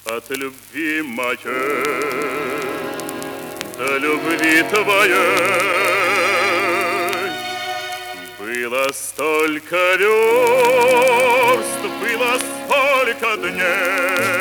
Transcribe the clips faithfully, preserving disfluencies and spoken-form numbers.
От любви моей до любви твоей было столько верст, было столько дней.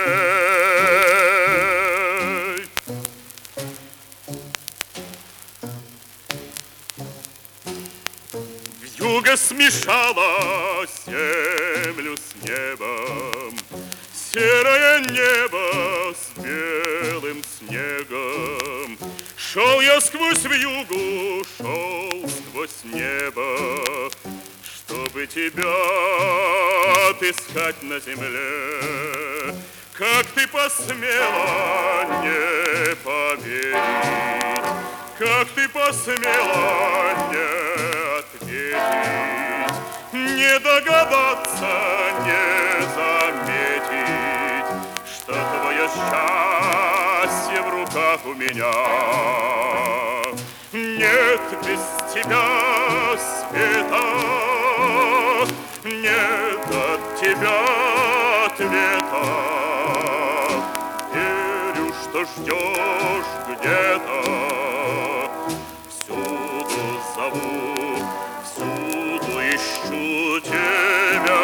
Вьюга смешала землю с небом, серое небо с белым снегом. Шел я сквозь вьюгу, шел сквозь небо, чтобы тебя отыскать на земле. Как ты посмела не поверить, как ты посмела не ответить, не догадаться, не заметить, что твое счастье в руках у меня. Нет без тебя света, нет от тебя ответа. Верю, что ждешь где-то, всюду зову, всюду ищу тебя.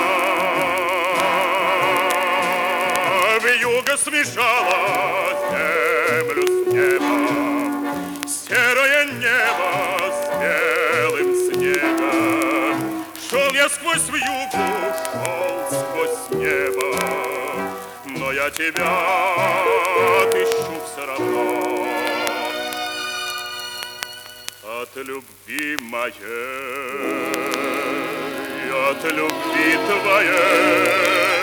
Вьюга смешала землю с небом, серое небо с белым снегом. Шел я сквозь вьюгу, шел сквозь небо, но я тебя отыщу все равно. От любви моей, от любви твоей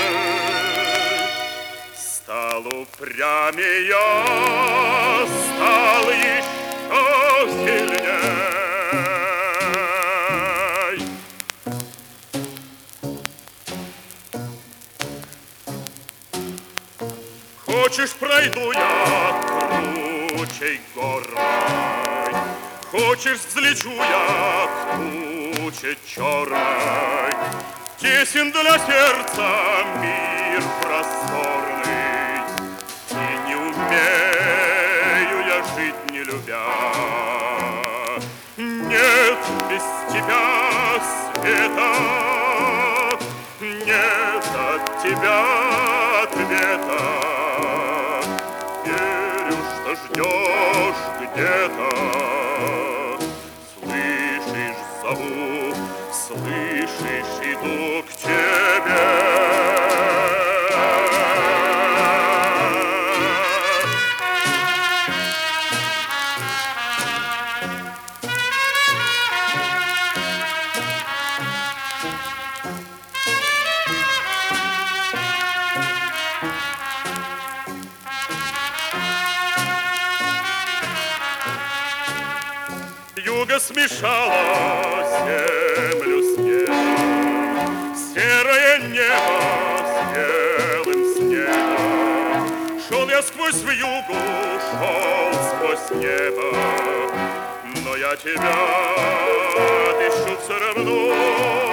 стал упрямее, стал еще сильней. Хочешь, пройду я кручей горой, хочешь, взлечу я к туче черной. Тесен для сердца мир просторный, и не умею я жить, не любя. Нет без тебя света, нет от тебя ответа. Верю, что ждешь где-то, слышишь, зову, слышишь, иду к тебе. Вьюга смешала землю с небом, серое небо с белым снегом. Шел я сквозь вьюгу, шел сквозь небо, но я тебя отыщу все равно.